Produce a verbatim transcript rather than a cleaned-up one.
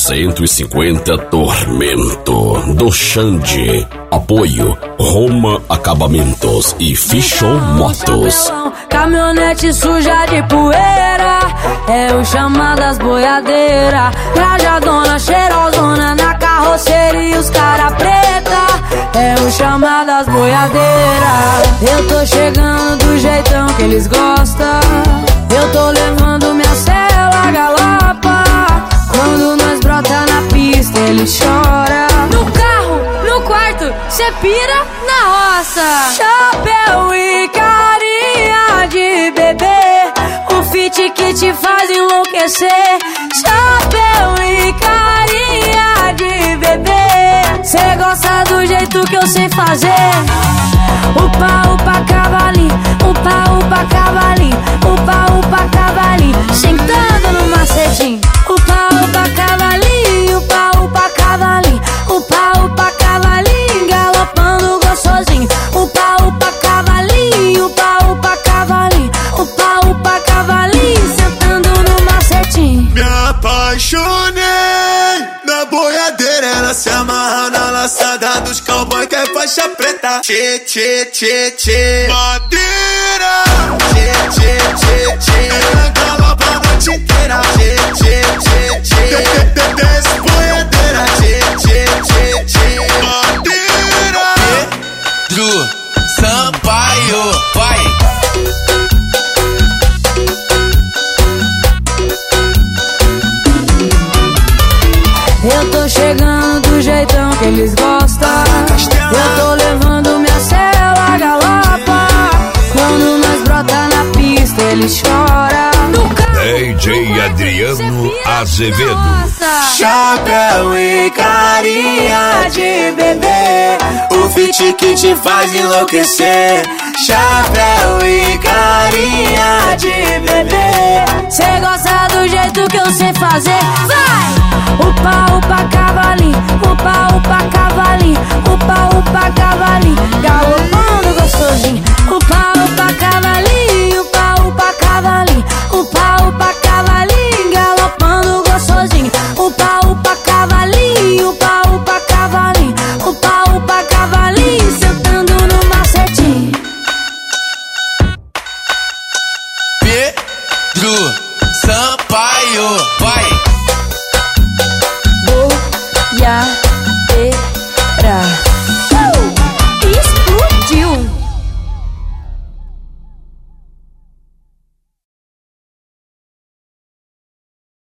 cento e cinquenta Tormento do Xande. Apoio Roma Acabamentos e Fichon Motos. Caminhonete suja de poeira, é o chamadas boiadeira. Rajadona cheirosona na carroceria, os cara preta, é o chamadas boiadeira. Eu tô chegando do jeitão que eles gostam, eu tô levando minha cela galopa. Quando nós brota na pista, ele chora. No carro, no quarto, cê pira na roça. Chapéu e carinha de bebê, o fit que te faz enlouquecer. Chapéu e carinha de bebê, cê gosta do jeito que eu sei fazer. Upa, upa, cavalinho, upa, upa, cavalinho, upa, upa, cavalinho, sentando no macetinho. Upa, upa, cavalinho, upa, upa, cavalinho, upa, upa, cavalinho, galopando gostosinho. Upa, upa, cavalinho, upa, upa, cavalinho, upa, upa, cavalinho, sentando no macetinho. Me apaixonei na boiadeira, ela se amarra na laçada dos cowboy que é faixa preta. Tchê, tchê, tchê, tchê, madeira. Tchê, tchê, tchê, tchê, ela galopa a noite inteira. Tchê, tchê, tchê, tchê, desce boiadeira. Tchê, tchê, tchê, tchê, madeira. Pedro Sampaio, vai. Eu tô chegando do jeitão que eles gostam, eu tô levando minha cela galopa. Quando nós brota na pista, ele chora. D J Adriano Azevedo. Chapéu e carinha de bebê, o fit que te faz enlouquecer. Chapéu e carinha de bebê, cê gosta do jeito que eu sei fazer. Vai!